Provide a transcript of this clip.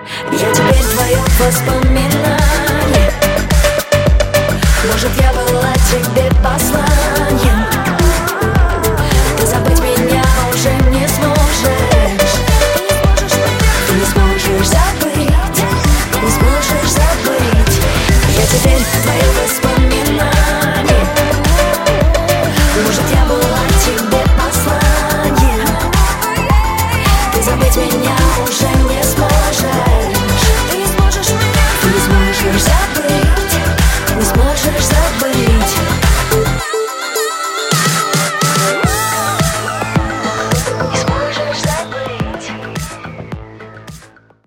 Я теперь твое воспоминание. Может, я была тебе послание.